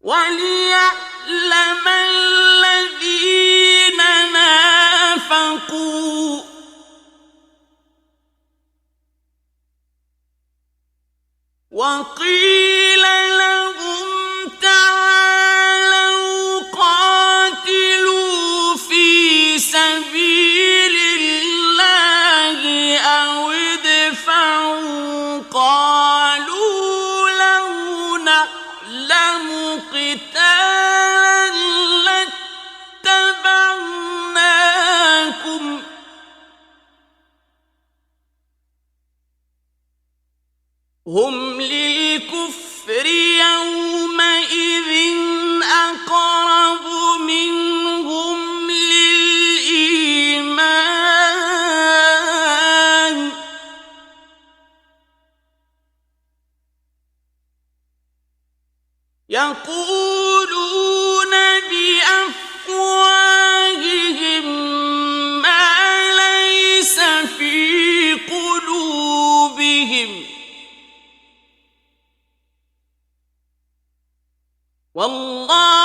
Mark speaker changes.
Speaker 1: وَلِيَعْلَمَ الَّذِينَ نَافَقُوا وَقِيلَ لَهُمْ تَعَالَوْا قَاتِلُوا فِي سَبِيلِ اللَّهِ أَوِ ادْفَعُوا قَالُوا لَوْ نَعْلَمُ قِتَالًا لَاتَّبَعْنَاكُمْ هُمْ لِلْكُفْرِ يَوْمَئِذٍ أَقْرَبُ مِنْهُمْ لِلْإِيمَانِ يَقُولُونَ بِأَفْوَاهِهِم مَّا لَيْسَ فِي قُلُوبِهِمْ وَاللَّهُ